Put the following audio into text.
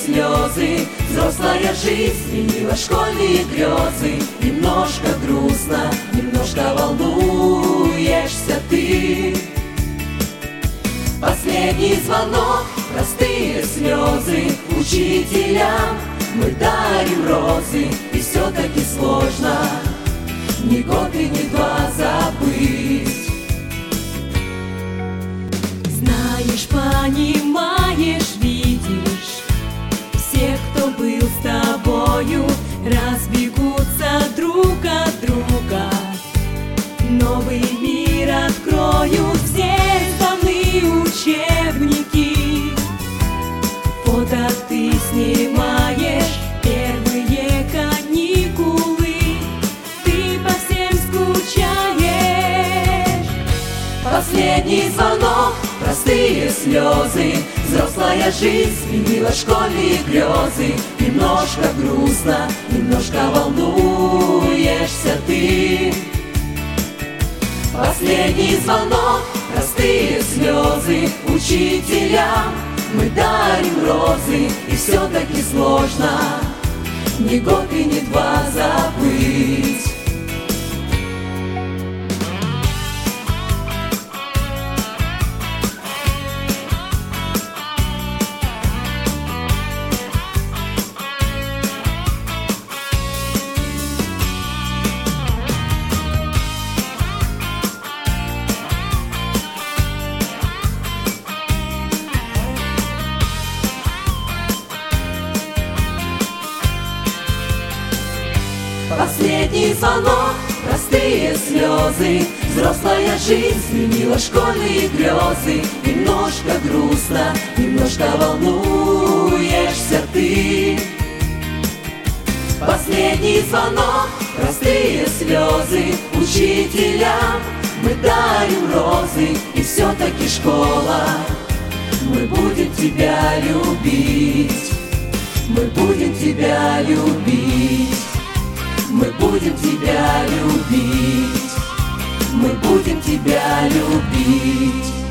слезы, взрослая жизнь сменила школьные грезы. Немножко грустно, немножко волнуешься ты. Последний звонок, простые слезы учителям. Мы дарим розы, и все-таки сложно ни год и ни два забыть. Знаешь, понимаешь, видишь, все, кто был с тобою, разбегутся друг от друга. Новый мир откроют, здесь давны учебники. Фото ты снимаешь, первые каникулы, ты по всем скучаешь. Последний звонок, простые слезы, взрослая жизнь сменила школьные грезы. Немножко грустно, немножко волнуешься ты. Последний звонок, простые слезы учителям. Мы дарим розы, и все-таки сложно ни год и ни два забыть. Последний звонок, простые слезы, взрослая жизнь сменила школьные грезы. Немножко грустно, немножко волнуешься ты. Последний звонок, простые слезы учителям. Мы дарим розы, и все-таки школа. Мы будем тебя любить, мы будем тебя любить. Мы будем тебя любить, мы будем тебя любить.